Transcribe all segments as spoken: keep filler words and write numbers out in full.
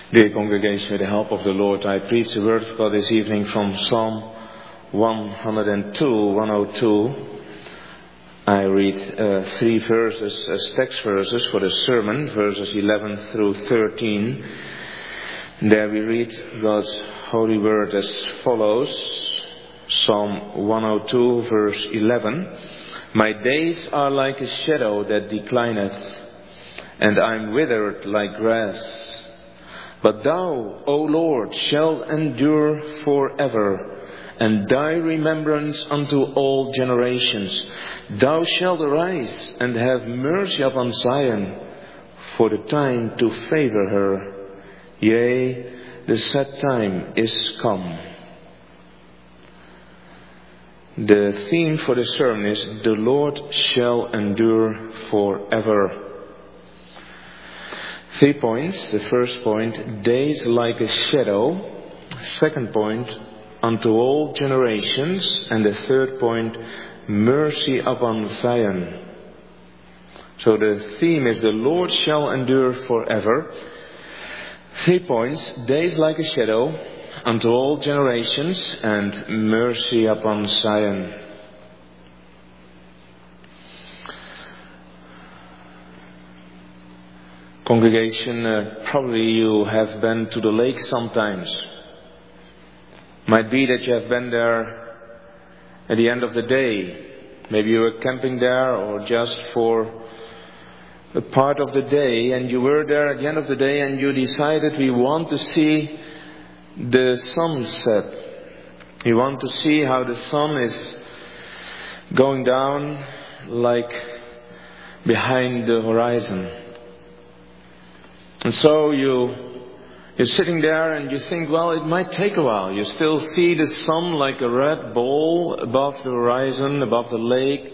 Dear congregation, with the help of the Lord, I preach the word of God this evening from Psalm one oh two, one oh two. I read uh, three verses as text verses for the sermon, verses eleven through thirteen. There we read God's holy word as follows. Psalm one oh two, verse eleven. My days are like a shadow that declineth, and I am withered like grass. But thou, O Lord, shalt endure forever, and thy remembrance unto all generations. Thou shalt arise and have mercy upon Zion, for the time to favor her. Yea, the set time is come. The theme for the sermon is, the Lord shall endure forever. Three points. The first point, days like a shadow. Second point, unto all generations. And the third point, mercy upon Zion. So the theme is, the Lord shall endure forever. Three points, days like a shadow, unto all generations, and mercy upon Zion. Congregation, uh, probably you have been to the lake sometimes. Might be that you have been there at the end of the day. Maybe you were camping there or just for a part of the day, and you were there at the end of the day and you decided, we want to see the sunset. We want to see how the sun is going down like behind the horizon. And so you, you're sitting there and you think, well, it might take a while. You still see the sun like a red ball above the horizon, above the lake.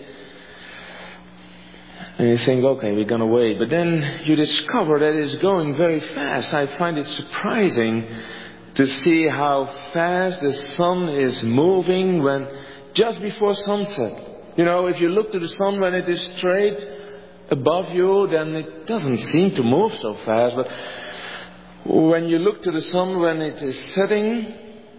And you think, okay, we're going to wait. But then you discover that it's going very fast. I find it surprising to see how fast the sun is moving when just before sunset. You know, if you look to the sun when it is straight above you, then it doesn't seem to move so fast. But when you look to the sun when it is setting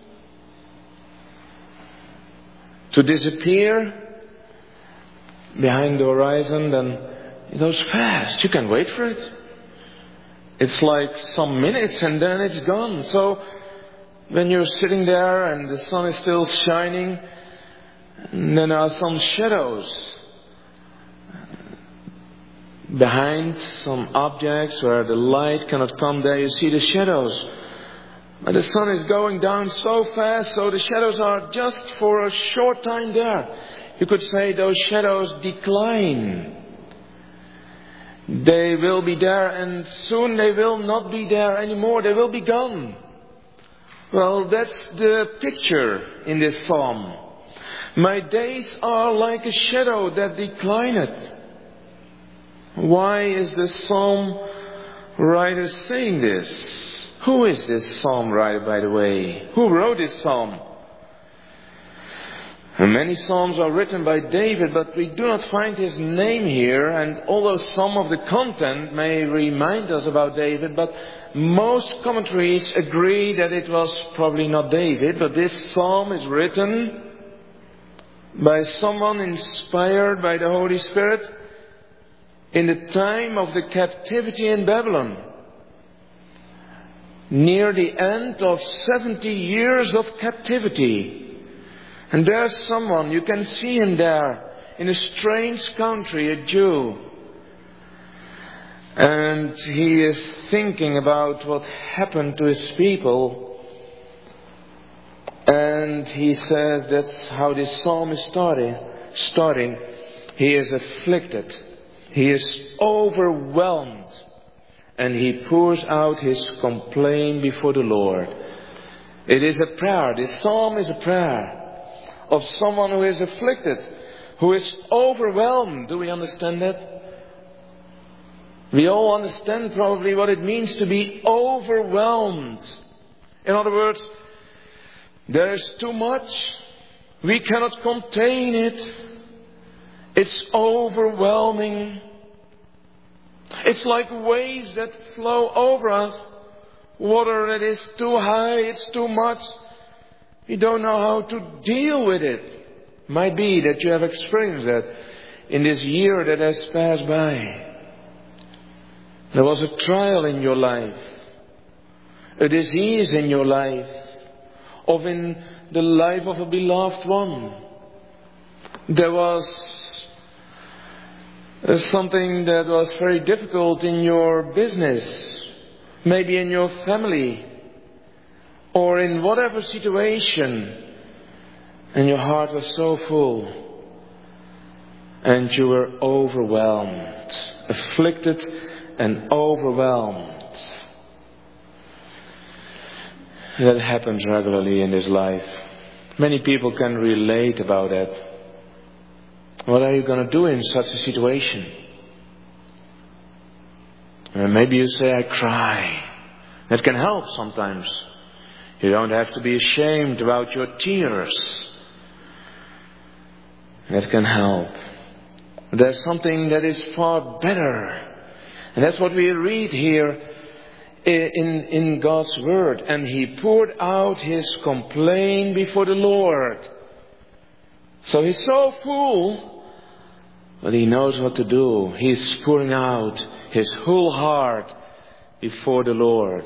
to disappear behind the horizon, then it goes fast. You can wait for it. It's like some minutes and then it's gone. So when you're sitting there and the sun is still shining, and then there are some shadows behind some objects where the light cannot come there, you see the shadows. But the sun is going down so fast, so the shadows are just for a short time there. You could say those shadows decline. They will be there and soon they will not be there anymore. They will be gone. Well, that's the picture in this psalm. My days are like a shadow that declineth. Why is the psalm writer saying this? Who is this psalm writer, by the way? Who wrote this psalm? And many psalms are written by David, but we do not find his name here. And although some of the content may remind us about David, but most commentaries agree that it was probably not David, but this psalm is written by someone inspired by the Holy Spirit in the time of the captivity in Babylon, near the end of seventy years of captivity. And there's someone, you can see him there, in a strange country, a Jew. And he is thinking about what happened to his people. And he says that's how this psalm is starting. starting. He is afflicted. He is overwhelmed, and he pours out his complaint before the Lord. It is a prayer. This psalm is a prayer of someone who is afflicted, who is overwhelmed. Do we understand that? We all understand probably what it means to be overwhelmed. In other words, there is too much. We cannot contain it. It's overwhelming. It's like waves that flow over us. water that is too high, it's too much. We don't know how to deal with it. Might be that you have experienced that in this year that has passed by. There was a trial in your life, a disease in your life, or in the life of a beloved one. There was something that was very difficult in your business, maybe in your family, or in whatever situation, and your heart was so full, and you were overwhelmed, afflicted and overwhelmed. That happens regularly in this life. Many people can relate about that. What are you going to do in such a situation? And maybe you say, I cry. That can help sometimes. You don't have to be ashamed about your tears. That can help. There's something that is far better. And that's what we read here in, in God's Word. And he poured out his complaint before the Lord. So he's so full, but he knows what to do. He's pouring out his whole heart before the Lord.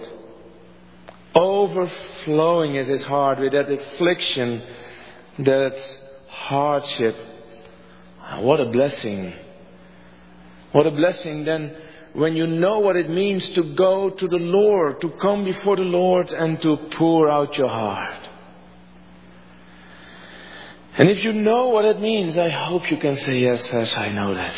Overflowing is his heart with that affliction, that hardship. What a blessing. What a blessing then when you know what it means to go to the Lord, to come before the Lord and to pour out your heart. And if you know what it means, I hope you can say, yes, yes, I know that.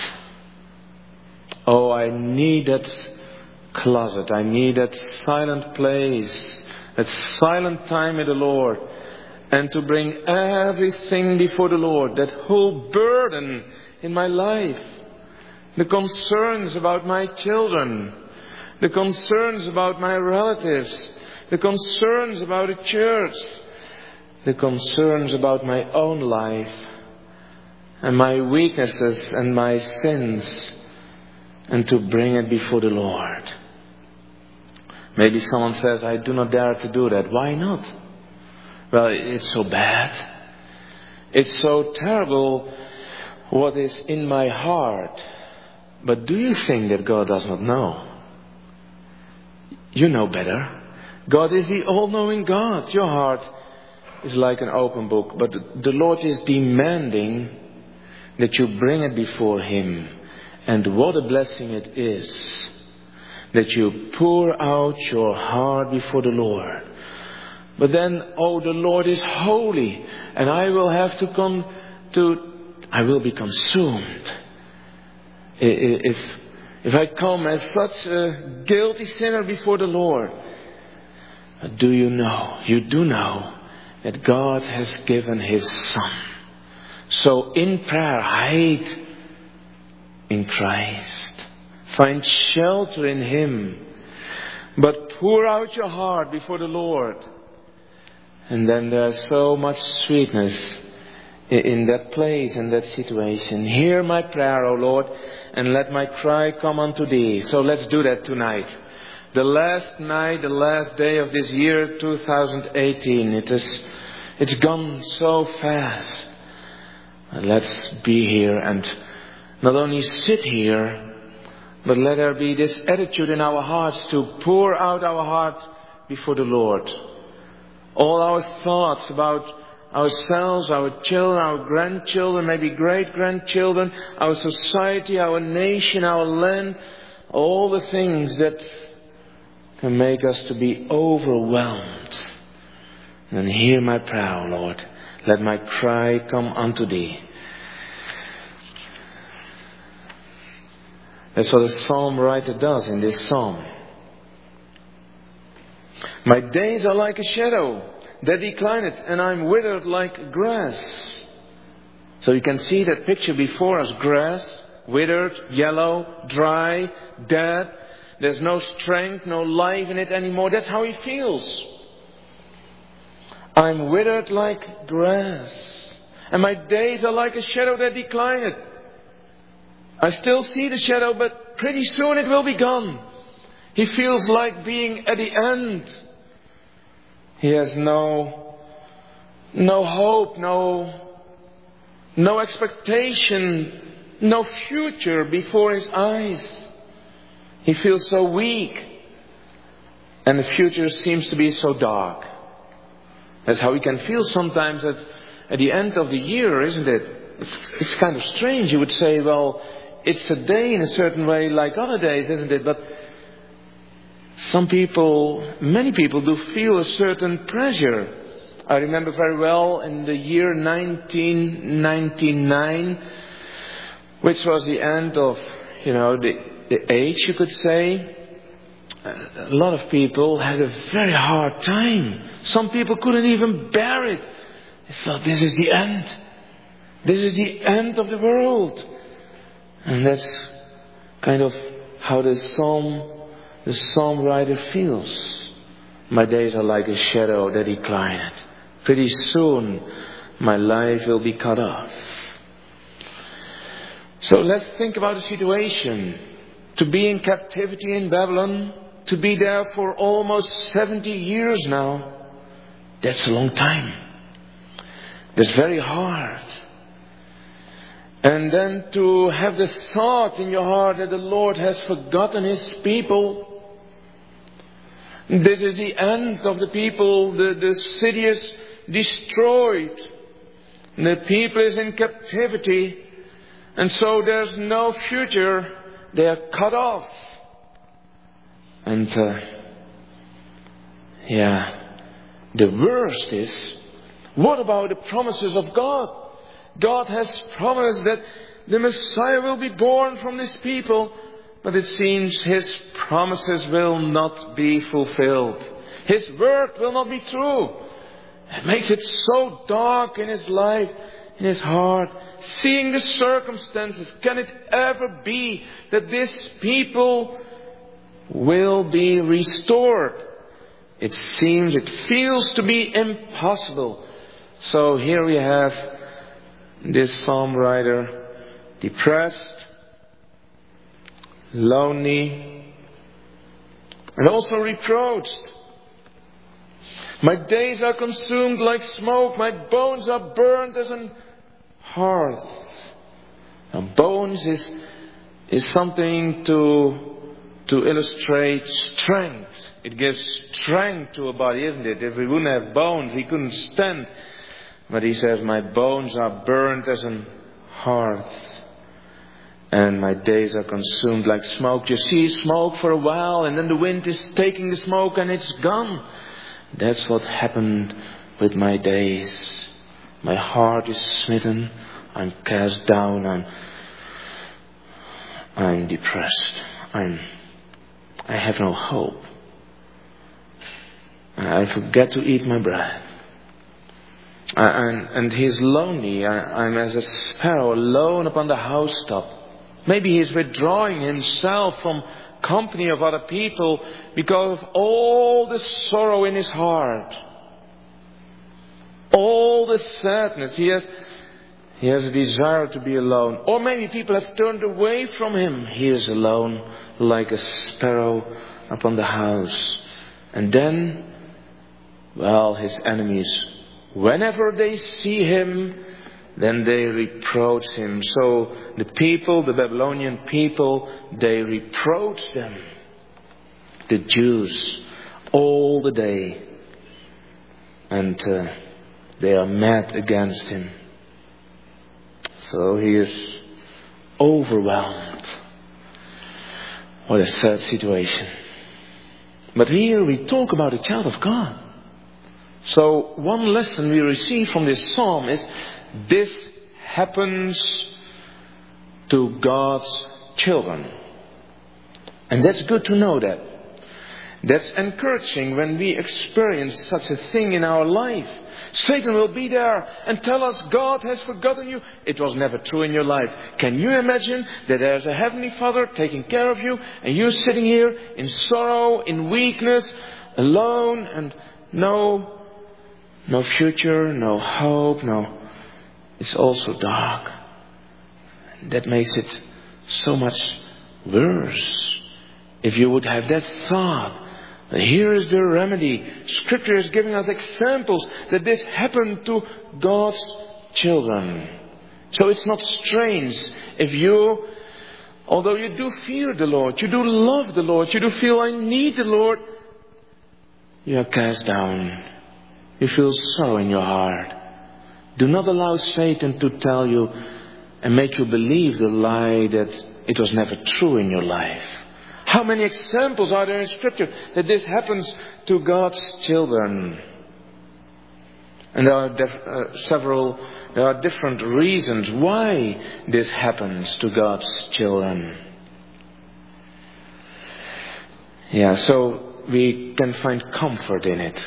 Oh, I need that closet. I need that silent place, that silent time with the Lord. And to bring everything before the Lord, that whole burden in my life. The concerns about my children, the concerns about my relatives, the concerns about the church, the concerns about my own life, and my weaknesses and my sins, and to bring it before the Lord. Maybe someone says, I do not dare to do that. Why not? Well, it's so bad. It's so terrible what is in my heart. But do you think that God does not know? You know better. God is the all-knowing God. Your heart is like an open book. But the Lord is demanding that you bring it before him. And what a blessing it is that you pour out your heart before the Lord. But then, oh, the Lord is holy, and I will have to come to, I will be consumed. If, if I come as such a guilty sinner before the Lord. But do you know, you do know that God has given his Son. So in prayer, hide in Christ. Find shelter in him. But pour out your heart before the Lord. And then there's so much sweetness in that place, in that situation. Hear my prayer, O Lord, and let my cry come unto thee. So let's do that tonight. The last night, the last day of this year, two thousand eighteen. It is, it's gone so fast. Let's be here and not only sit here, but let there be this attitude in our hearts to pour out our heart before the Lord. All our thoughts about ourselves, our children, our grandchildren, maybe great-grandchildren, our society, our nation, our land, all the things that can make us to be overwhelmed. And hear my prayer, O Lord. Let my cry come unto thee. That's what the psalm writer does in this psalm. My days are like a shadow that declineth, and I'm withered like grass. So you can see that picture before us. Grass, withered, yellow, dry, dead. There's no strength, no life in it anymore. That's how he feels. I'm withered like grass, and my days are like a shadow that declineth. I still see the shadow, but pretty soon it will be gone. He feels like being at the end. He has no, no hope, no, no expectation, no future before his eyes. He feels so weak. And the future seems to be so dark. That's how we can feel sometimes at, at the end of the year, isn't it? It's, it's kind of strange. You would say, well, it's a day in a certain way like other days, isn't it? But some people, many people do feel a certain pressure. I remember very well in the year nineteen ninety-nine, which was the end of, you know, the, the age, you could say. A lot of people had a very hard time. Some people couldn't even bear it. They thought, this is the end. This is the end of the world. And that's kind of how the psalm, the psalm writer feels. My days are like a shadow that declineth. Pretty soon my life will be cut off. So let's think about the situation. To be in captivity in Babylon, to be there for almost seventy years now, that's a long time. That's very hard. And then to have the thought in your heart that the Lord has forgotten His people. This is the end of the people. The, the city is destroyed. The people is in captivity. And so there's no future. They are cut off. And uh, yeah, the worst is, what about the promises of God? God has promised that the Messiah will be born from this people, but it seems His promises will not be fulfilled. His word will not be true. It makes it so dark in his life, in his heart. Seeing the circumstances, can it ever be that this people will be restored? It seems, it feels to be impossible. So here we have this psalm writer, depressed, lonely, and also reproached. My days are consumed like smoke, my bones are burnt as an hearth. Now, bones is is something to to illustrate strength. It gives strength to a body, isn't it? If we wouldn't have bones, we couldn't stand. But he says, my bones are burnt as an hearth, and my days are consumed like smoke. You see smoke for a while, and then the wind is taking the smoke and it's gone. That's what happened with my days. My heart is smitten. I'm cast down. I'm, I'm depressed. I'm, I have no hope. I forget to eat my bread. I, and, and he's lonely. I, I'm as a sparrow alone upon the housetop. Maybe he's withdrawing himself from company of other people because of all the sorrow in his heart, all the sadness. He has, he has a desire to be alone. Or maybe people have turned away from him. He is alone like a sparrow upon the house. And then, well, his enemies, whenever they see him, then they reproach him. So the people, the Babylonian people, they reproach them, the Jews, all the day. And uh, they are mad against him. So he is overwhelmed. What a sad situation. But here we talk about a child of God. So one lesson we receive from this psalm is, this happens to God's children. And that's good to know that. That's encouraging when we experience such a thing in our life. Satan will be there and tell us God has forgotten you. It was never true in your life. Can you imagine that there's a Heavenly Father taking care of you and you're sitting here in sorrow, in weakness, alone, and no, no future, no hope, no. It's also dark. That makes it so much worse. if you would have that thought, here is the remedy. Scripture is giving us examples that this happened to God's children. So it's not strange if you, although you do fear the Lord, you do love the Lord, you do feel I need the Lord, you are cast down. You feel sorrow in your heart. Do not allow Satan to tell you and make you believe the lie that it was never true in your life. How many examples are there in Scripture that this happens to God's children? And there are def- uh, several, there are different reasons why this happens to God's children. Yeah, so we can find comfort in it.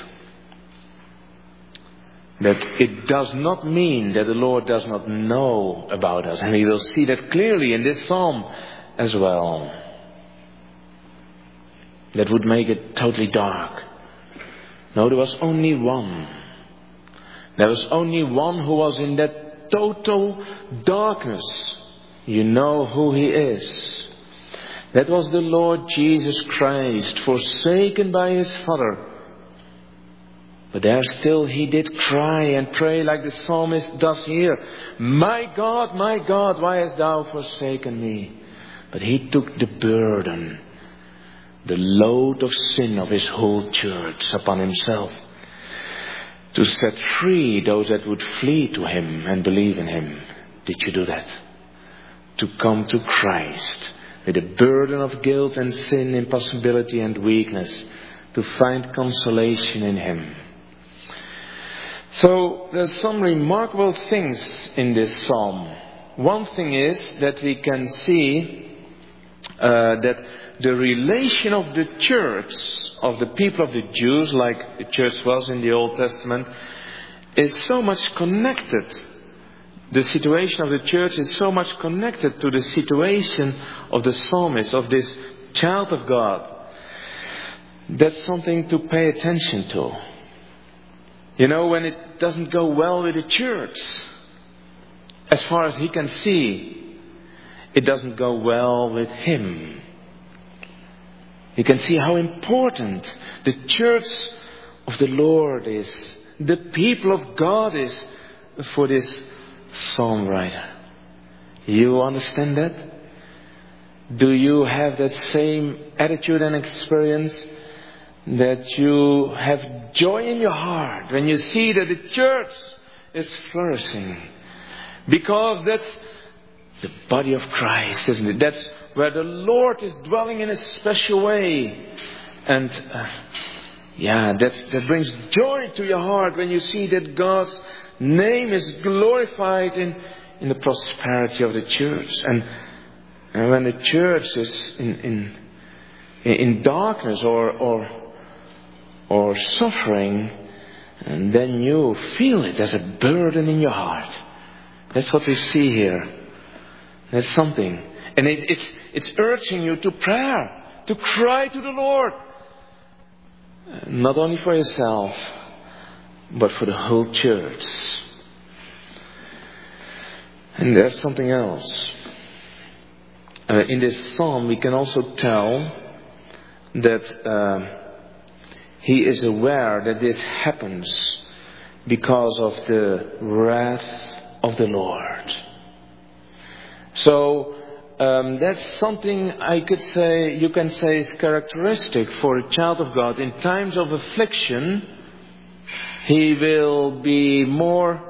That it does not mean that the Lord does not know about us. And we will see that clearly in this psalm as well. That would make it totally dark. No, there was only one. There was only one who was in that total darkness. You know who he is. That was the Lord Jesus Christ, forsaken by his Father. But there still he did cry and pray like the psalmist does here. My God, my God, why hast thou forsaken me? But he took the burden, the load of sin of his whole church upon himself, to set free those that would flee to him and believe in him. Did you do that? To come to Christ with a burden of guilt and sin, impossibility and weakness, to find consolation in him. So there's some remarkable things in this psalm. One thing is that we can see uh, that the relation of the church, of the people of the Jews, like the church was in the Old Testament, is so much connected. The situation of the church is so much connected to the situation of the psalmist, of this child of God. That's something to pay attention to. You know, when it doesn't go well with the church, as far as he can see, it doesn't go well with him. You can see how important the church of the Lord is, the people of God is for this psalm writer. You understand that? Do you have that same attitude and experience? That you have joy in your heart when you see that the church is flourishing. Because that's the body of Christ, isn't it? That's where the Lord is dwelling in a special way. And uh, yeah, that, that brings joy to your heart when you see that God's name is glorified in, in the prosperity of the church. And, and when the church is in, in, in darkness or, or or suffering, and then you feel it as a burden in your heart. That's what we see here. That's something. And it, it's, it's urging you to prayer, to cry to the Lord. Not only for yourself, but for the whole church. And there's something else. Uh, in this psalm we can also tell that Uh, he is aware that this happens because of the wrath of the Lord. So um, that's something I could say, you can say is characteristic for a child of God. In times of affliction, he will be more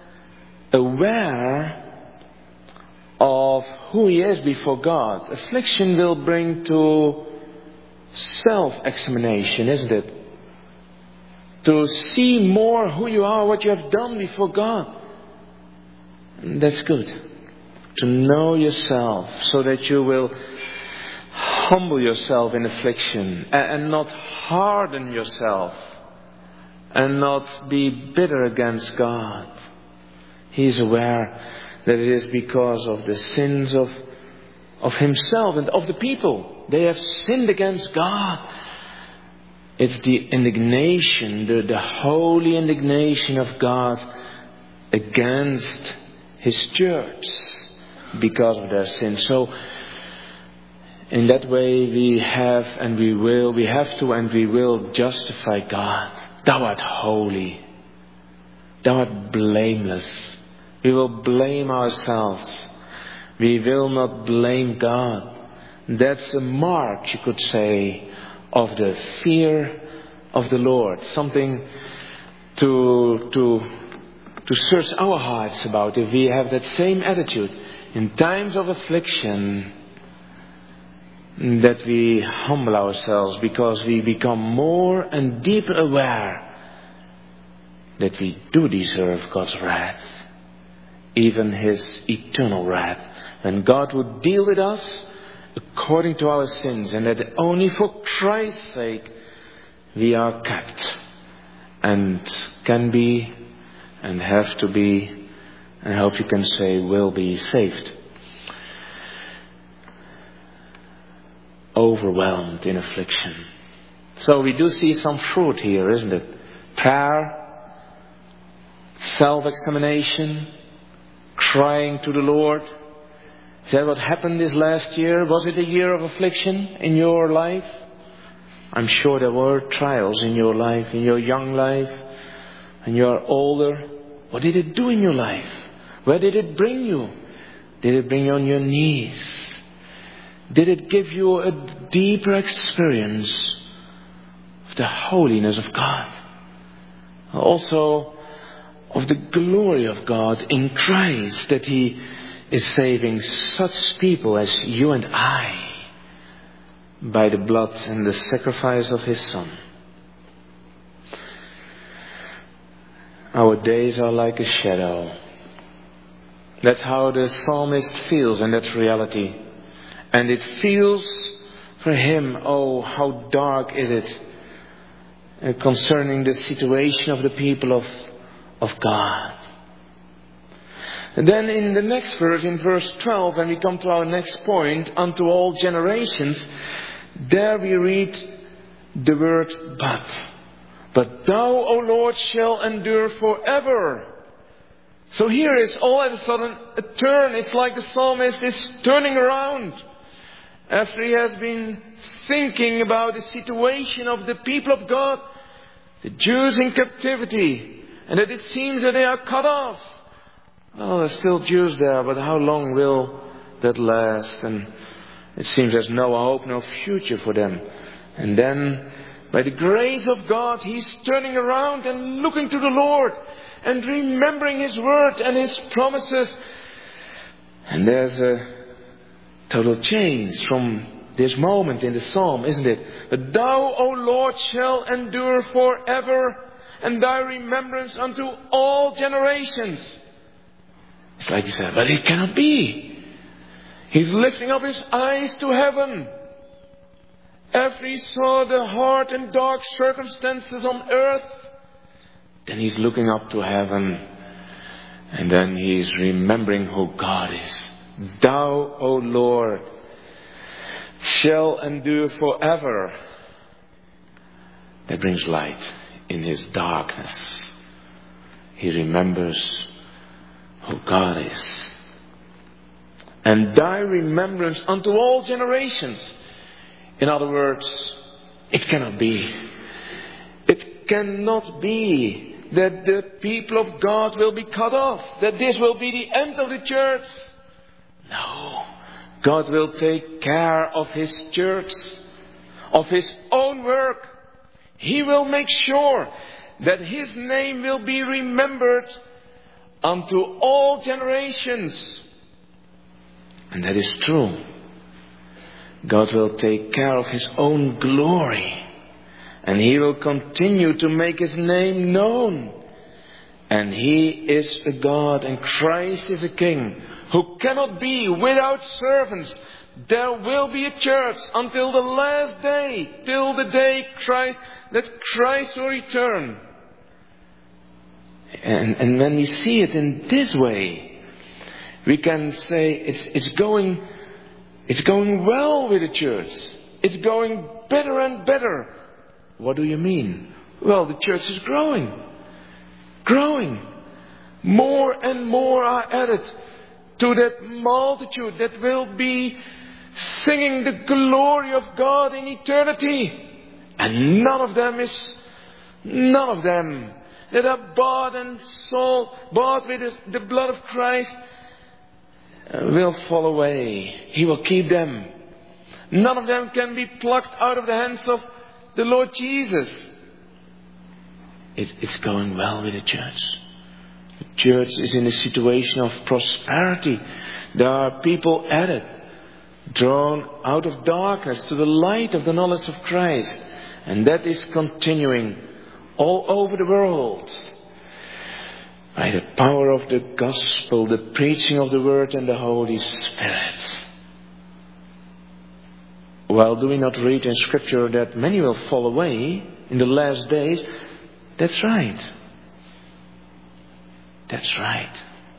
aware of who he is before God. Affliction will bring to self-examination, isn't it? To see more who you are, what you have done before God. That's good. To know yourself so that you will humble yourself in affliction and not harden yourself and not be bitter against God. He is aware that it is because of the sins of, of himself and of the people. They have sinned against God. It's the indignation, the, the holy indignation of God against his church because of their sin. So In that way we have and we will, we have to and we will justify God. Thou art holy. Thou art blameless. We will blame ourselves. We will not blame God. That's a mark, you could say, of the fear of the Lord. Something to, to, to search our hearts about. If we have that same attitude in times of affliction, that we humble ourselves because we become more and deeper aware that we do deserve God's wrath, even His eternal wrath. When God would deal with us according to our sins, and that only for Christ's sake we are kept and can be and have to be, and I hope you can say will be saved. Overwhelmed in affliction. So we do see some fruit here, isn't it? Prayer, self-examination, crying to the Lord. Is that what happened this last year? Was it a year of affliction in your life? I'm sure there were trials in your life, in your young life, and you're older. What did it do in your life? Where did it bring you? Did it bring you on your knees? Did it give you a deeper experience of the holiness of God? Also of the glory of God in Christ, that He is saving such people as you and I by the blood and the sacrifice of His Son. Our days are like a shadow. That's how the psalmist feels, and that's reality. And it feels for him, oh, how dark is it uh, concerning the situation of the people of, of God. And then in the next verse, in verse twelve, when we come to our next point, unto all generations, there we read the word but. But thou, O Lord, shall endure forever. So here is all of a sudden a turn. It's like the psalmist is turning around. After he has been thinking about the situation of the people of God, the Jews in captivity, and that it seems that they are cut off. Well, there's still Jews there, but how long will that last? And it seems there's no hope, no future for them. And then, by the grace of God, he's turning around and looking to the Lord and remembering His word and His promises. And there's a total change from this moment in the psalm, isn't it? But thou, O Lord, shall endure forever, and thy remembrance unto all generations. It's like he said, but it cannot be. He's lifting up his eyes to heaven. After he saw the hard and dark circumstances on earth, then he's looking up to heaven, and then he's remembering who God is. Thou, O Lord, shall endure forever. That brings light in his darkness. He remembers who God is. And thy remembrance unto all generations. In other words, it cannot be. It cannot be that the people of God will be cut off. That this will be the end of the church. No. God will take care of His church, of His own work. He will make sure that His name will be remembered unto all generations. And that is true. God will take care of His own glory. And He will continue to make His name known. And He is a God, and Christ is a King who cannot be without servants. There will be a church until the last day, till the day Christ, that Christ will return. And, and when we see it in this way, we can say it's, it's going, it's going well with the church. It's going better and better. What do you mean? Well, the church is growing. Growing. More and more are added to that multitude that will be singing the glory of God in eternity. And none of them is, none of them that are bought and sold, bought with the, the blood of Christ, uh, will fall away. He will keep them. None of them can be plucked out of the hands of the Lord Jesus. It, it's going well with the church. The church is in a situation of prosperity. There are people added, drawn out of darkness to the light of the knowledge of Christ. And that is continuing all over the world. By the power of the gospel, the preaching of the word and the Holy Spirit. Well, do we not read in Scripture that many will fall away in the last days? That's right. That's right.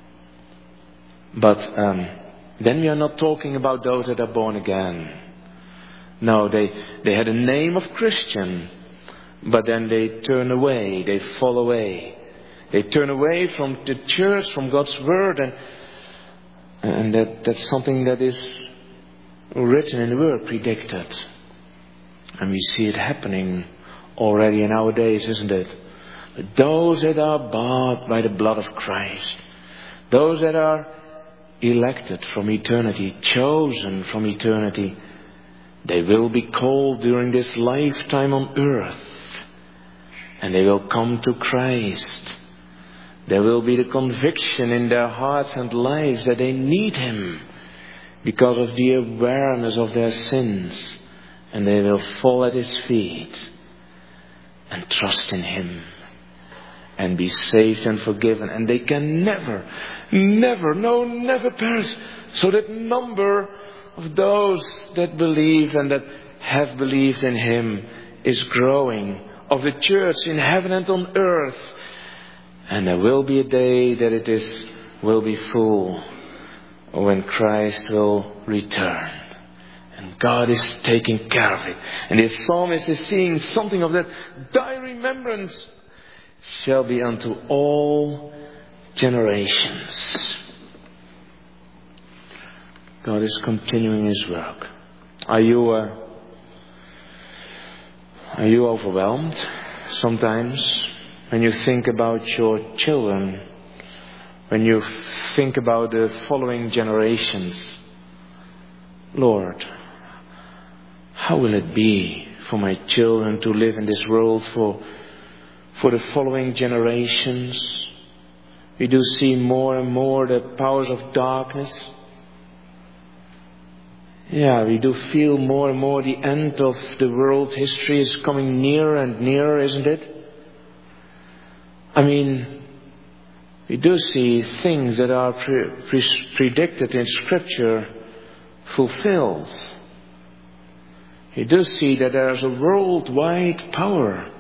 But um, then we are not talking about those that are born again. No, they, they had a name of Christian, but then they turn away, they fall away. They turn away from the church, from God's word, and and that, that's something that is written in the word, predicted. And we see it happening already in our days, isn't it? But those that are bought by the blood of Christ, those that are elected from eternity, chosen from eternity, they will be called during this lifetime on earth. And they will come to Christ. There will be the conviction in their hearts and lives that they need Him because of the awareness of their sins. And they will fall at His feet and trust in Him and be saved and forgiven. And they can never, never, no, never perish. So that number of those that believe and that have believed in Him is growing, of the church in heaven and on earth. And there will be a day that it is will be full, when Christ will return. And God is taking care of it. And this psalmist is seeing something of that. Thy remembrance shall be unto all generations. God is continuing His work. Are you uh, are you overwhelmed sometimes when you think about your children, when you think about the following generations? Lord, how will it be for my children to live in this world for for the following generations? We do see more and more the powers of darkness. Yeah, we do feel more and more the end of the world history is coming nearer and nearer, isn't it? I mean, we do see things that are pre- pre- predicted in Scripture fulfilled. We do see that there is a worldwide power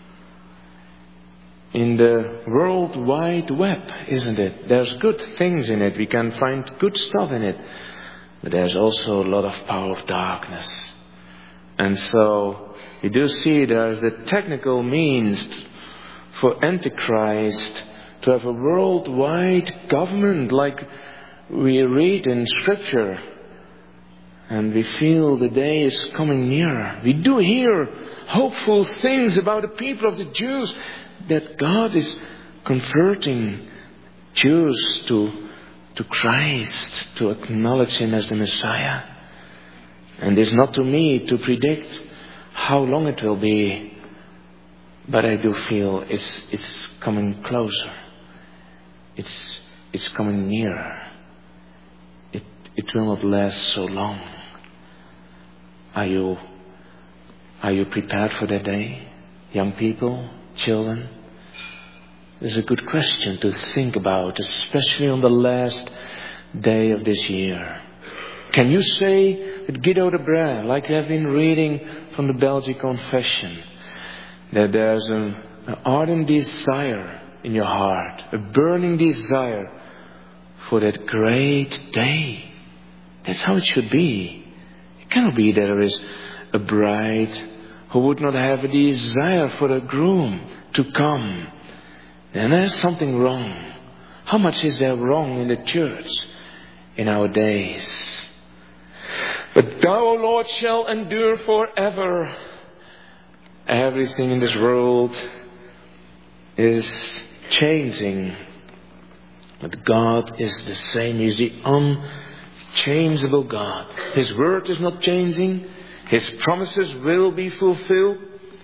in the World Wide Web, isn't it? There's good things in it. We can find good stuff in it. But there's also a lot of power of darkness. And so we do see there's the technical means for Antichrist to have a worldwide government like we read in Scripture. And we feel the day is coming nearer. We do hear hopeful things about the people of the Jews, that God is converting Jews to to Christ, to acknowledge Him as the Messiah. And it's not to me to predict how long it will be, but I do feel it's it's coming closer. It's it's coming nearer. It it will not last so long. Are you are you prepared for that day, young people, children? This is a good question to think about, especially on the last day of this year. Can you say with Guido de Bruyne, like you have been reading from the Belgian Confession, that there's an, an ardent desire in your heart, a burning desire for that great day? That's how it should be. It cannot be that there is a bride who would not have a desire for the groom to come. Then there's something wrong. How much is there wrong in the church in our days? But thou, O Lord, shall endure forever. Everything in this world is changing. But God is the same. He is the unchangeable God. His word is not changing. His promises will be fulfilled.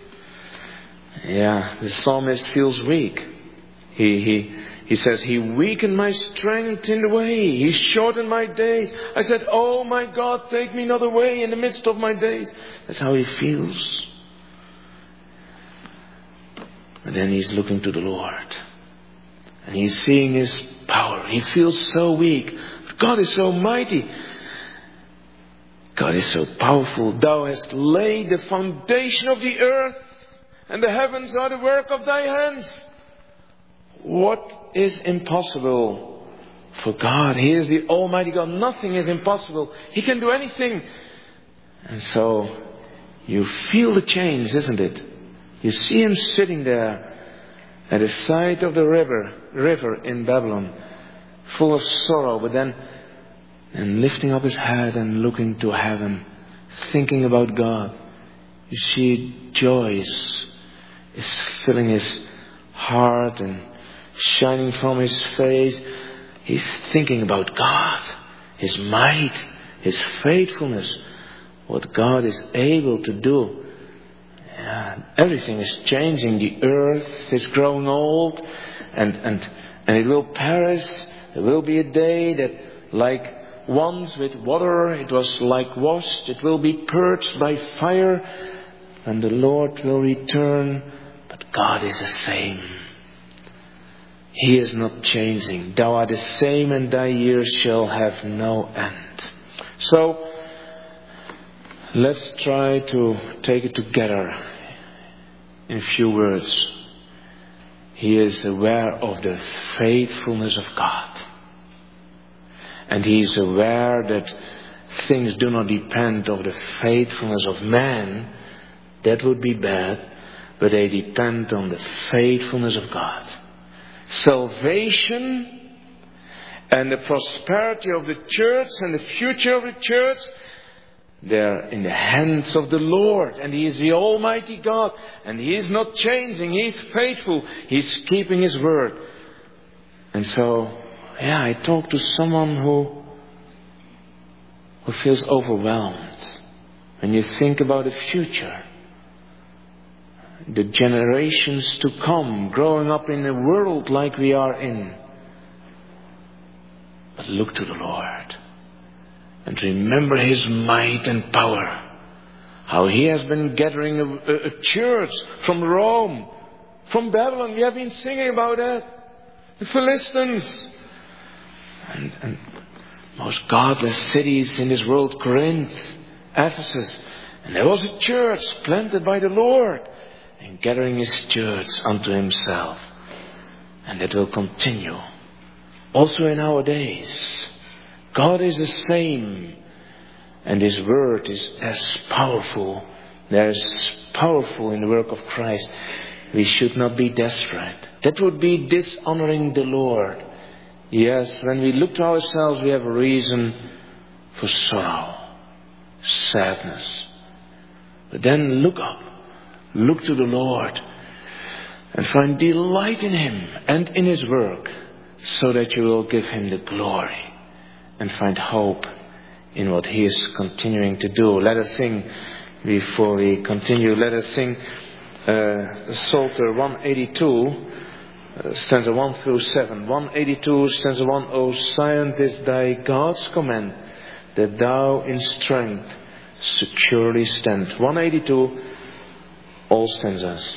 Yeah, the psalmist feels weak. He, he, he says, He weakened my strength in the way. He shortened my days. I said, oh my God, take me not away in the midst of my days. That's how he feels. And then he's looking to the Lord. And he's seeing His power. He feels so weak. But God is so mighty. God is so powerful. Thou hast laid the foundation of the earth, and the heavens are the work of thy hands. What is impossible for God? He is the Almighty God. Nothing is impossible. He can do anything. And so you feel the change, isn't it? You see Him sitting there at the side of the river, river in Babylon, full of sorrow, but then and lifting up His head and looking to heaven, thinking about God. You see joy is, is filling His heart and shining from His face. He's thinking about God, His might, His faithfulness, what God is able to do. Yeah, everything is changing. The earth is growing old, and, and, and it will perish. There will be a day that, like once with water, it was like washed. It will be purged by fire, and the Lord will return. But God is the same. He is not changing. Thou art the same, and thy years shall have no end. So, let's try to take it together in a few words. He is aware of the faithfulness of God. And He is aware that things do not depend on the faithfulness of man. That would be bad. But they depend on the faithfulness of God. Salvation and the prosperity of the church and the future of the church, they're in the hands of the Lord. And He is the Almighty God. And He is not changing. He is faithful. He's keeping His word. And so, yeah, I talked to someone who, who feels overwhelmed. When you think about the future, the generations to come, growing up in a world like we are in. But look to the Lord. And remember His might and power. How He has been gathering a, a, a church from Rome, from Babylon. We have been singing about that. The Philistines. And, and most godless cities in this world, Corinth, Ephesus. And there was a church planted by the Lord. And gathering His church unto Himself. And that will continue. Also in our days. God is the same. And His word is as powerful. There is powerful in the work of Christ. We should not be desperate. That would be dishonoring the Lord. Yes, when we look to ourselves, we have a reason for sorrow, sadness. But then look up. Look to the Lord and find delight in Him and in His work, so that you will give Him the glory and find hope in what He is continuing to do. Let us sing before we continue. Let us sing uh, Psalter one eighty-two, uh, stanza one through seven. one eighty-two, stanza one. O Zion, 'tis thy God's command that thou in strength securely stand. one eighty-two. All stanzas.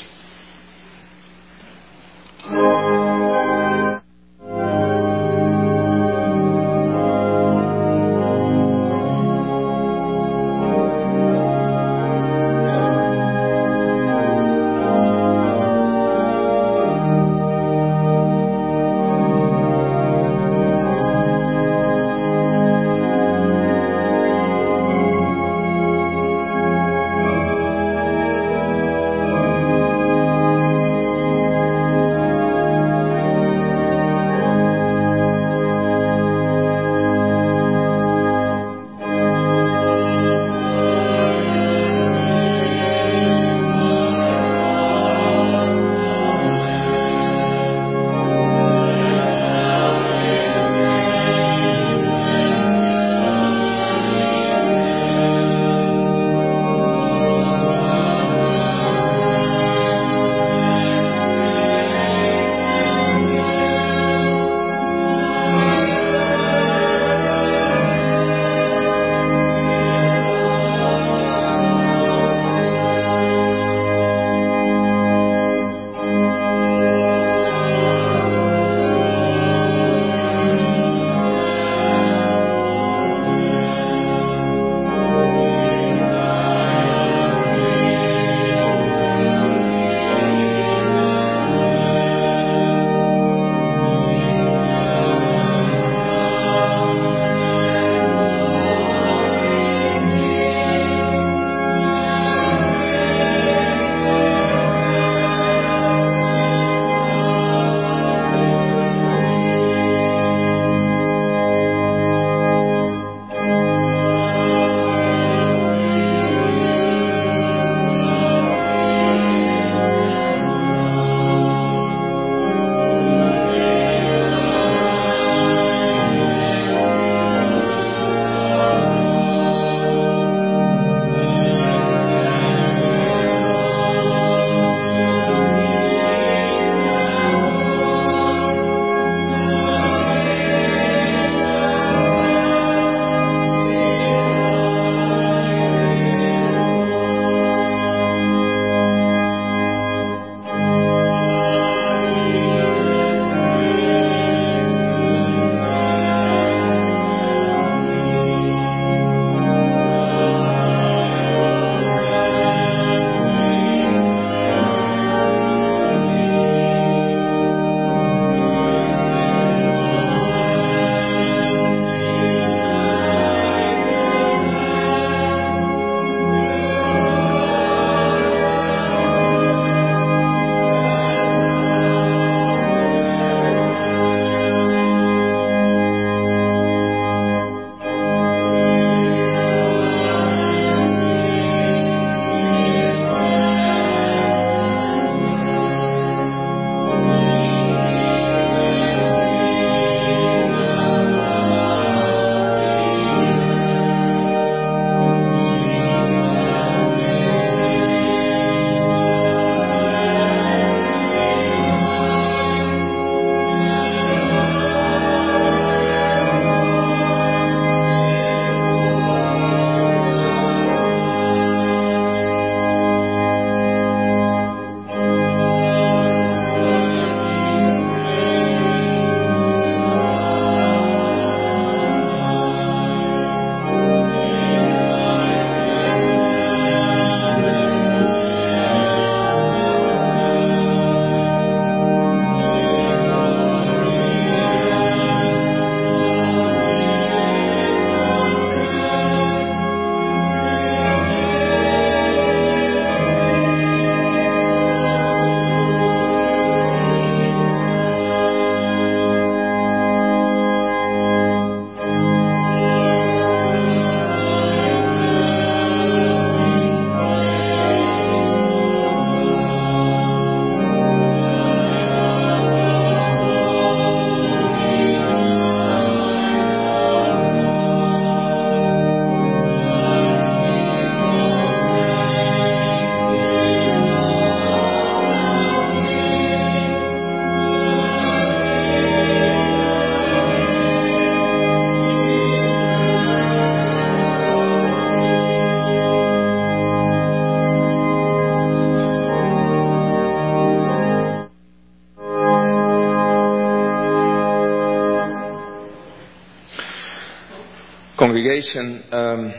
Congregation, um,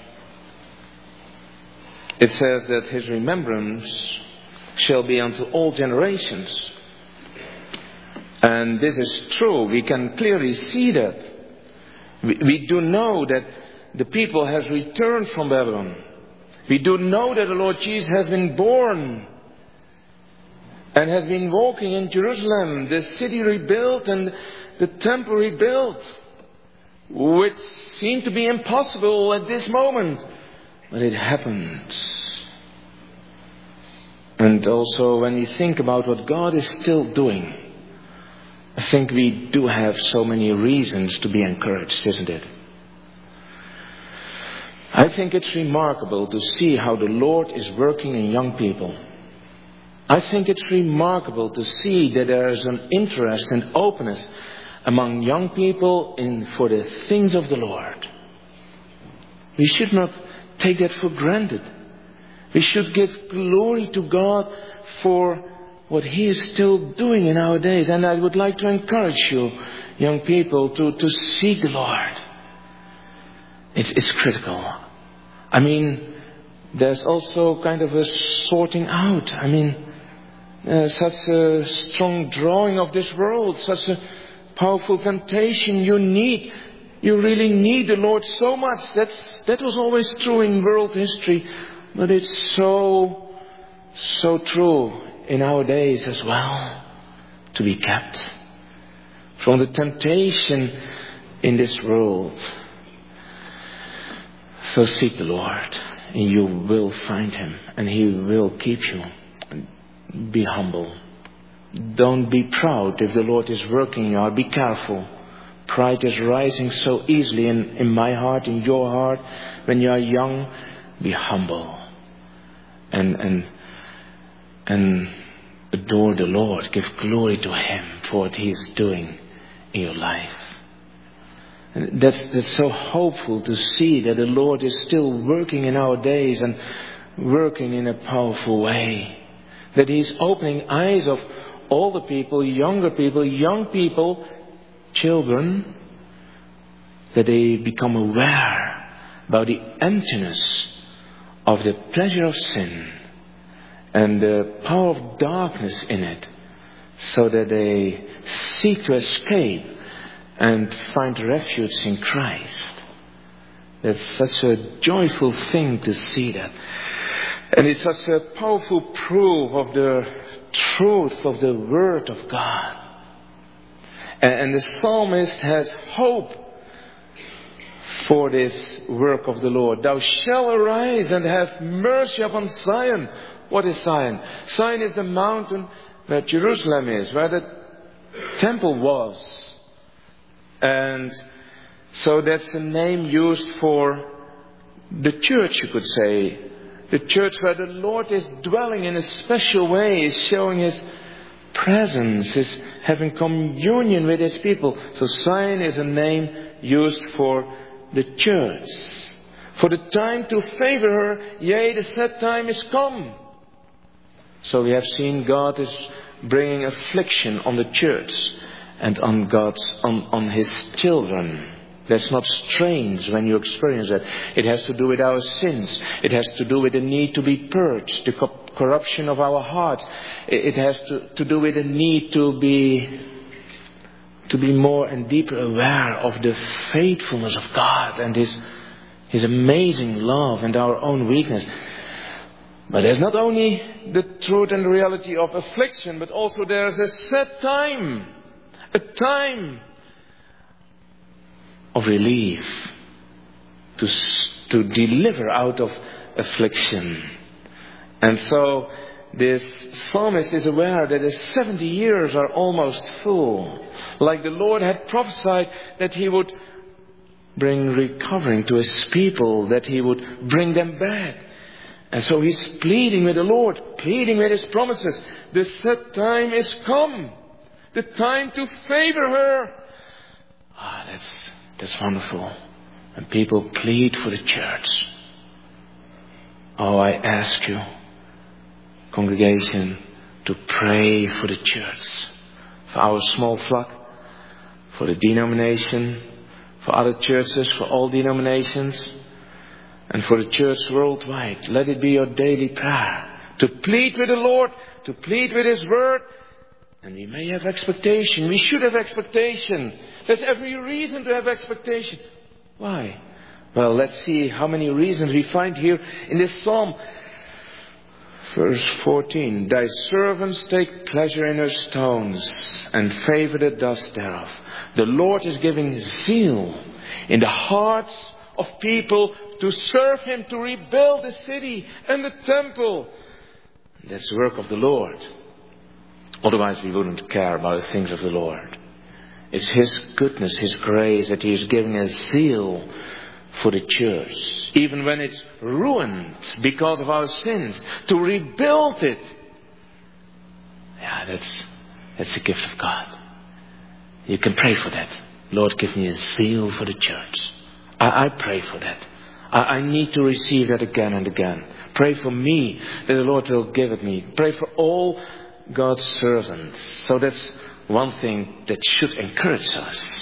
it says that his remembrance shall be unto all generations. And this is true. We can clearly see that. We, we do know that the people has returned from Babylon. We do know that the Lord Jesus has been born and has been walking in Jerusalem, the city rebuilt and the temple rebuilt, which seemed to be impossible at this moment. But it happened. And also when we think about what God is still doing, I think we do have so many reasons to be encouraged, isn't it? I think it's remarkable to see how the Lord is working in young people. I think it's remarkable to see that there is an interest and openness among young people in for the things of the Lord. We should not take that for granted. We should give glory to God for what He is still doing in our days. And I would like to encourage you, young people, to, to seek the Lord. It's, it's critical. I mean, there's also kind of a sorting out. I mean, uh, such a strong drawing of this world, such a powerful temptation. You need, you really need the Lord so much. That's, that was always true in world history. But it's so, so true in our days as well. To be kept from the temptation in this world. So seek the Lord, and you will find Him, and He will keep you. Be humble. Don't be proud if the Lord is working in you. Be careful. Pride is rising so easily in, in my heart, in your heart. When you are young, be humble. And, and, and adore the Lord. Give glory to Him for what He is doing in your life. That's, that's so hopeful to see that the Lord is still working in our days and working in a powerful way. That He's opening eyes of all the people, younger people, young people, children, that they become aware about the emptiness of the pleasure of sin and the power of darkness in it, so that they seek to escape and find refuge in Christ. That's such a joyful thing to see that. And it's such a powerful proof of the truth of the Word of God. And the psalmist has hope for this work of the Lord. Thou shalt arise and have mercy upon Zion. What is Zion? Zion is the mountain where Jerusalem is, where the temple was. And so that's a name used for the church, you could say. The church where the Lord is dwelling in a special way, is showing His presence, is having communion with His people. So Zion is a name used for the church. For the time to favor her, yea, the set time is come. So we have seen God is bringing affliction on the church and on God's, on, on His children. That's not strange when you experience that. It has to do with our sins. It has to do with the need to be purged, the co- corruption of our heart. It, it has to, to do with the need to be to be more and deeper aware of the faithfulness of God and His His amazing love and our own weakness. But there's not only the truth and the reality of affliction, but also there's a set time. A time of relief, to, to deliver out of affliction. And so this psalmist is aware that his seventy years are almost full. Like the Lord had prophesied that He would bring recovering to His people, that He would bring them back. And so he's pleading with the Lord, pleading with His promises. The set time is come. The time to favor her. Ah, that's That's wonderful. And people plead for the church. Oh, I ask you, congregation, to pray for the church. For our small flock. For the denomination. for other churches, for all denominations, and for the church worldwide. Let it be your daily prayer to plead with the Lord, to plead with His Word. And we may have expectation. We should have expectation. There's every reason to have expectation. Why? Well, let's see how many reasons we find here in this psalm. Verse fourteen. Thy servants take pleasure in her stones and favor the dust thereof. The Lord is giving zeal in the hearts of people to serve Him, to rebuild the city and the temple. That's the work of the Lord. Otherwise we wouldn't care about the things of the Lord. It's His goodness, His grace that He is giving us zeal for the church. Even when it's ruined because of our sins, to rebuild it. Yeah, that's, that's a gift of God. You can pray for that. Lord, give me a zeal for the church. I, I pray for that. I, I need to receive that again and again. Pray for me that the Lord will give it me. Pray for all God's servants. So that's one thing that should encourage us.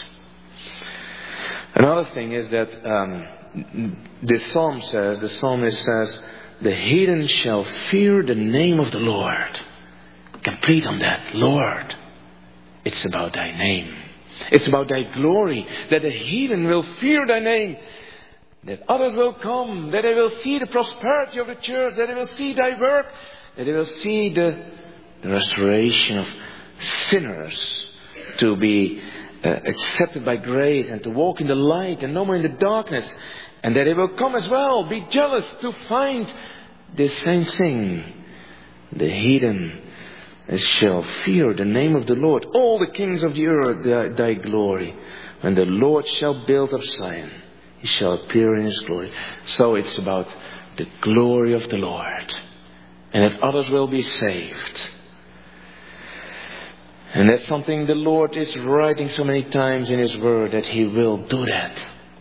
Another thing is that um, the psalm says, the psalmist says, the heathen shall fear the name of the Lord. Complete on that. Lord, it's about Thy name. It's about Thy glory. That the heathen will fear Thy name. That others will come. That they will see the prosperity of the church. That they will see Thy work. That they will see the, the restoration of sinners to be uh, accepted by grace and to walk in the light and no more in the darkness. And that they will come as well, be jealous to find the same thing. The heathen shall fear the name of the Lord. All the kings of the earth, thy, thy glory. When the Lord shall build up Zion, He shall appear in His glory. So it's about the glory of the Lord. And that others will be saved. And that's something the Lord is writing so many times in His Word, that He will do that.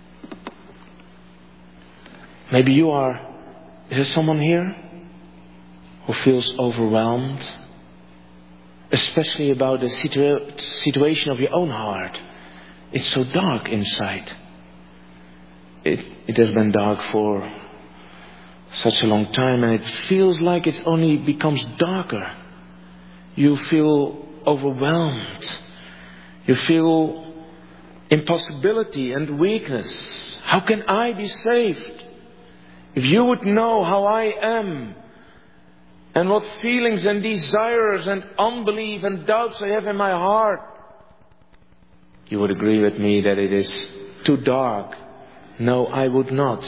Maybe you are, is there someone here who feels overwhelmed? Especially about the situa- situation of your own heart. It's so dark inside. It, it has been dark for such a long time, and it feels like it only becomes darker. You feel overwhelmed. You feel impossibility and weakness. How can I be saved? If you would know how I am, and what feelings and desires and unbelief and doubts I have in my heart, you would agree with me that it is too dark. No, I would not.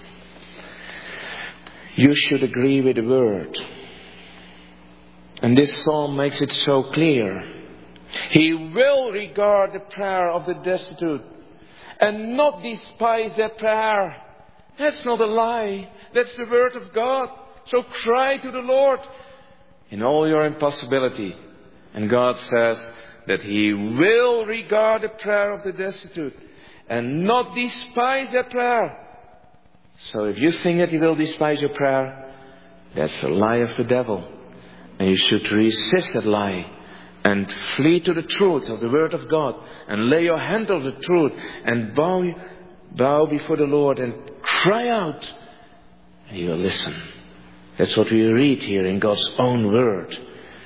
You should agree with the Word. And this psalm makes it so clear. He will regard the prayer of the destitute and not despise their prayer. That's not a lie. That's the Word of God. So cry to the Lord in all your impossibility. And God says that He will regard the prayer of the destitute and not despise their prayer. So if you think that He will despise your prayer, that's a lie of the devil. And you should resist that lie and flee to the truth of the Word of God and lay your hand on the truth and bow, bow before the Lord and cry out, and He will listen. That's what we read here in God's own Word.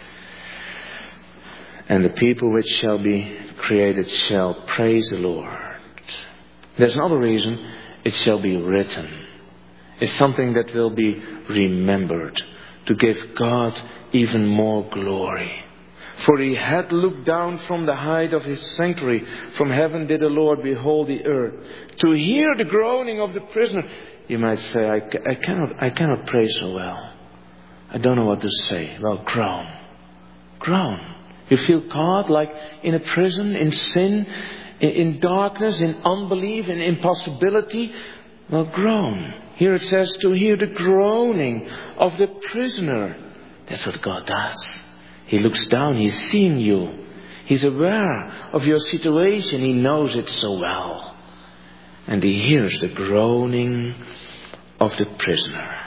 And the people which shall be created shall praise the Lord. There's another reason. It shall be written. It's something that will be remembered to give God even more glory. For He had looked down from the height of His sanctuary. From heaven did the Lord behold the earth, to hear the groaning of the prisoner. You might say, I, I cannot I cannot pray so well. I don't know what to say. Well, groan. Groan. You feel caught like in a prison, in sin, in, in darkness, in unbelief, in impossibility. Well, groan. Here it says to hear the groaning of the prisoner. That's what God does. He looks down. He's seeing you. He's aware of your situation. He knows it so well. And He hears the groaning of the prisoner.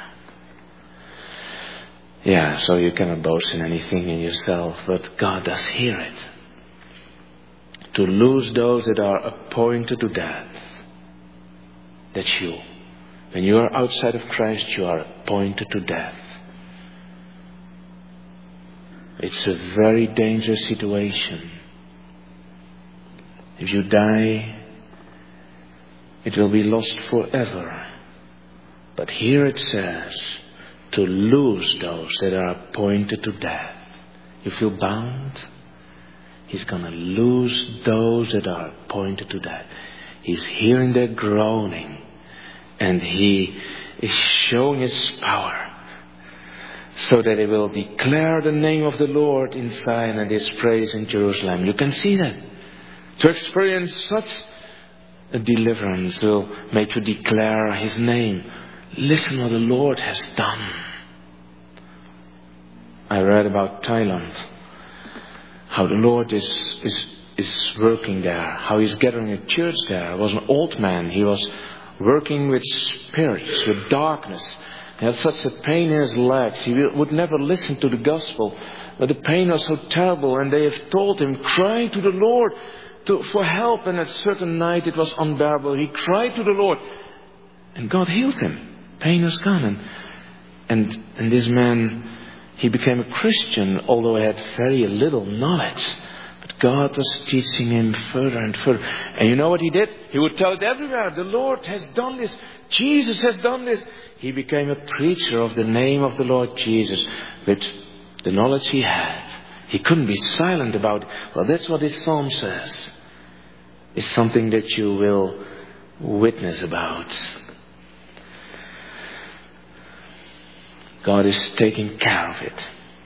Yeah, so you cannot boast in anything in yourself, but God does hear it. To lose those that are appointed to death. That's you. When you are outside of Christ, you are appointed to death. It's a very dangerous situation. If you die, it will be lost forever. But here it says, to lose those that are appointed to death. You feel bound? He's going to lose those that are appointed to death. He's hearing their groaning. And He is showing His power. So that they will declare the name of the Lord in Zion and His praise in Jerusalem. You can see that. To experience such a deliverance will make you declare His name. Listen what the Lord has done. I read about Thailand. How the Lord is, is, is working there. How He's gathering a church there. He was an old man. He was working with spirits, with darkness. He had such a pain in his legs. He would never listen to the gospel. But the pain was so terrible. And they have told him, cry to the Lord to, for help. And at a certain night it was unbearable. He cried to the Lord. And God healed him. Pain was gone. And, and, and this man, he became a Christian, although he had very little knowledge. But God was teaching him further and further. And you know what he did? He would tell it everywhere. The Lord has done this. Jesus has done this. He became a preacher of the name of the Lord Jesus with the knowledge he had. He couldn't be silent about it. Well, that's what this psalm says. It's something that you will witness about. God is taking care of it.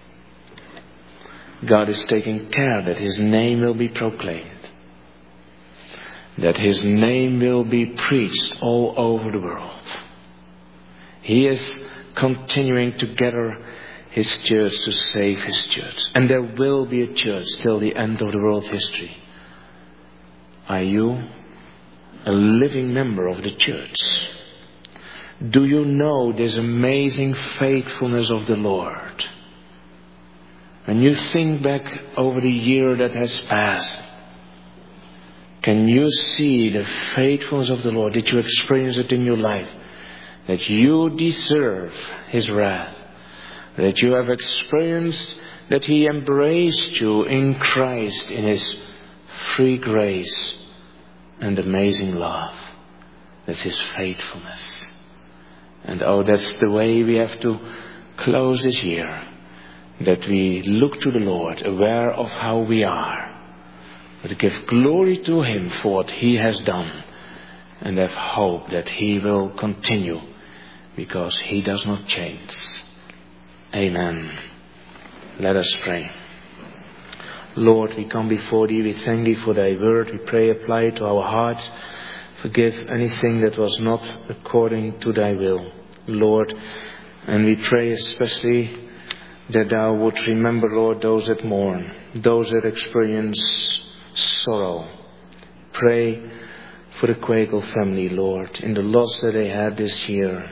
God is taking care that His name will be proclaimed. That His name will be preached all over the world. He is continuing to gather His church to save His church. And there will be a church till the end of the world history. Are you a living member of the church? Do you know this amazing faithfulness of the Lord? When you think back over the year that has passed, can you see the faithfulness of the Lord? Did you experience it in your life? That you deserve His wrath. That you have experienced that He embraced you in Christ in His free grace and amazing love. That's His faithfulness. And oh, that's the way we have to close this year. That we look to the Lord, aware of how we are. But give glory to Him for what He has done. And have hope that He will continue. Because He does not change. Amen. Let us pray. Lord, we come before Thee. We thank Thee for Thy word. We pray, apply it to our hearts. Forgive anything that was not according to Thy will, Lord. And we pray especially that Thou would remember, Lord, those that mourn, those that experience sorrow. Pray for the Quakel family, Lord, in the loss that they had this year.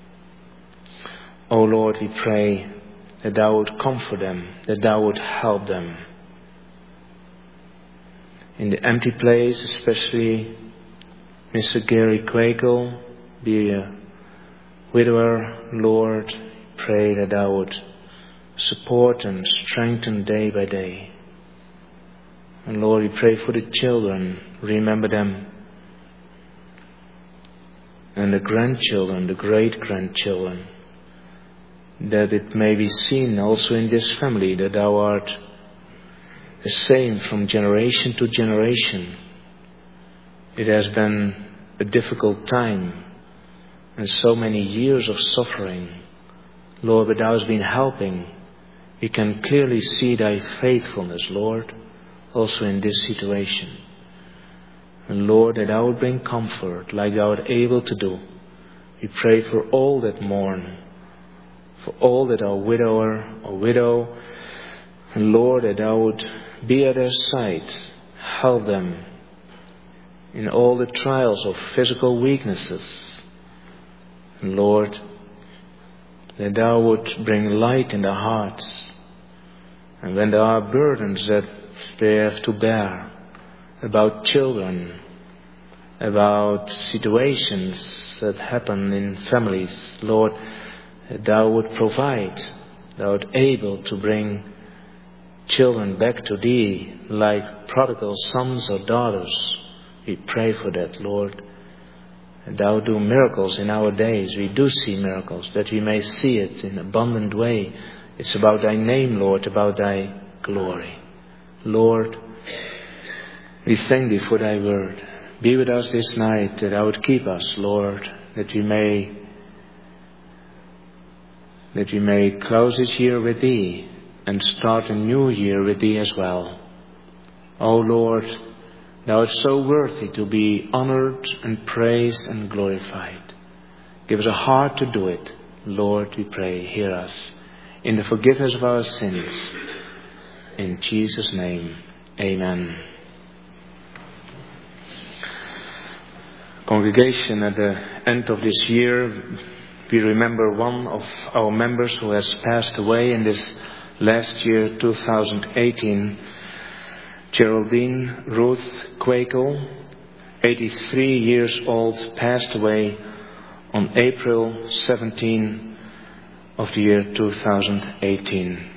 Oh Lord, we pray that Thou would comfort them, that Thou would help them. In the empty place, especially Mister Gary Quakel, be a widower, Lord, pray that Thou would support and strengthen day by day. And Lord, we pray for the children, remember them. And the grandchildren, the great-grandchildren, that it may be seen also in this family that Thou art the same from generation to generation. It has been a difficult time and so many years of suffering. Lord, but Thou hast been helping. We can clearly see Thy faithfulness, Lord, also in this situation. And Lord, that Thou would bring comfort like Thou art able to do. We pray for all that mourn, for all that are widower or widow. And Lord, that Thou would be at their side, help them in all the trials of physical weaknesses. And Lord, that Thou would bring light in their hearts. And when there are burdens that they have to bear about children, about situations that happen in families. Lord, Thou would provide, Thou art able to bring children back to Thee like prodigal sons or daughters. We pray for that, Lord. And Thou do miracles in our days. We do see miracles, that we may see it in abundant way. It's about Thy name, Lord, about Thy glory. Lord, we thank Thee for Thy word. Be with us this night, that Thou would keep us, Lord, that we may that we may close this year with Thee and start a new year with Thee as well. O Lord, Thou art so worthy to be honored and praised and glorified. Give us a heart to do it. Lord, we pray, hear us in the forgiveness of our sins. In Jesus' name, amen. Congregation, at the end of this year, we remember one of our members who has passed away in this last year, two thousand eighteen. Geraldine Ruth Quakel, eighty-three years old, passed away on April seventeenth of the year two thousand eighteen.